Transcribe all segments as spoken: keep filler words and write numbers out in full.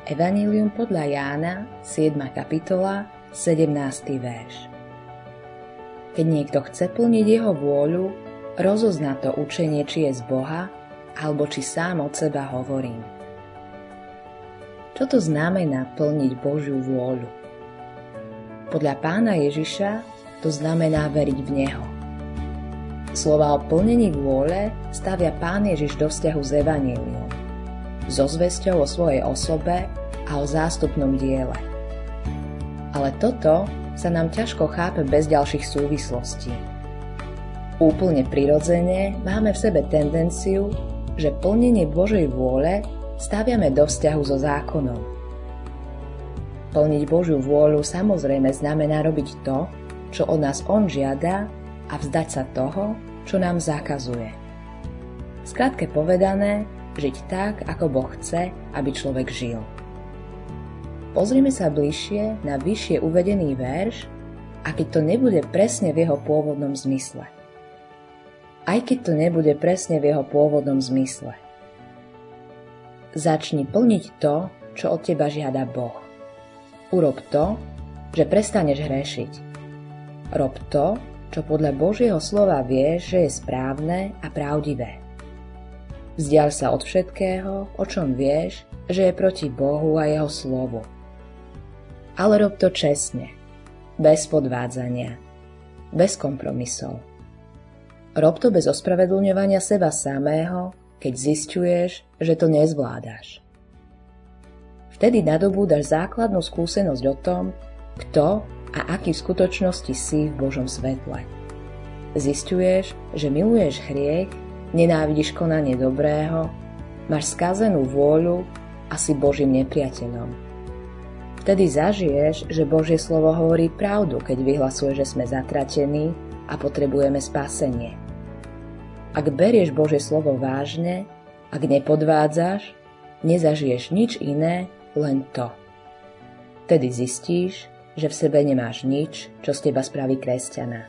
Evanjelium podľa Jána, siedma kapitola, sedemnásty verš. Keď niekto chce plniť jeho vôľu, rozozná to učenie, či je z Boha, alebo či sám od seba hovorím. Čo to znamená plniť Božiu vôľu? Podľa Pána Ježiša to znamená veriť v Neho. Slova o plnení vôle stavia Pán Ježiš do vzťahu s evanjeliom, so zvesťou o svojej osobe a o zástupnom diele. Ale toto sa nám ťažko chápe bez ďalších súvislostí. Úplne prirodzene máme v sebe tendenciu, že plnenie Božej vôle staviame do vzťahu so zákonom. Plniť Božiu vôľu samozrejme znamená robiť to, čo od nás On žiada, a vzdať sa toho, čo nám zakazuje. Skrátke povedané, žiť tak, ako Boh chce, aby človek žil. Pozrime sa bližšie na vyššie uvedený verš, a keď to nebude presne v jeho pôvodnom zmysle. Aj keď to nebude presne v jeho pôvodnom zmysle. Začni plniť to, čo od teba žiada Boh. Urob to, že prestaneš hrešiť. Rob to, čo podľa Božieho slova vieš, že je správne a pravdivé. Vzdiaľ sa od všetkého, o čom vieš, že je proti Bohu a jeho slovu. Ale rob to čestne, bez podvádzania, bez kompromisov. Rob to bez ospravedlňovania seba samého, keď zisťuješ, že to nezvládaš. Vtedy nadobúdaš základnú skúsenosť o tom, kto a aký v skutočnosti si v Božom svetle. Zisťuješ, že miluješ hriech, nenávidíš konanie dobrého, máš skazenú vôľu a si Božím nepriateľom. Vtedy zažiješ, že Božie slovo hovorí pravdu, keď vyhlasuje, že sme zatratení a potrebujeme spasenie. Ak berieš Božie slovo vážne, ak nepodvádzaš, nezažiješ nič iné, len to. Vtedy zistíš, že v sebe nemáš nič, čo z teba spraví kresťana.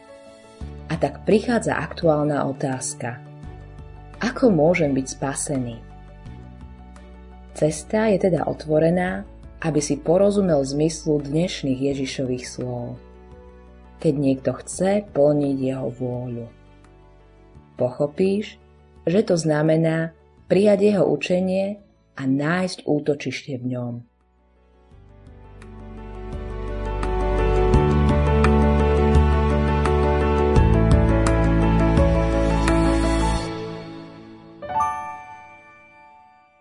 A tak prichádza aktuálna otázka. Ako môžem byť spasený? Cesta je teda otvorená, aby si porozumel zmyslu dnešných Ježišových slov. Keď niekto chce plniť jeho vôľu. Pochopíš, že to znamená prijať jeho učenie a nájsť útočište v ňom.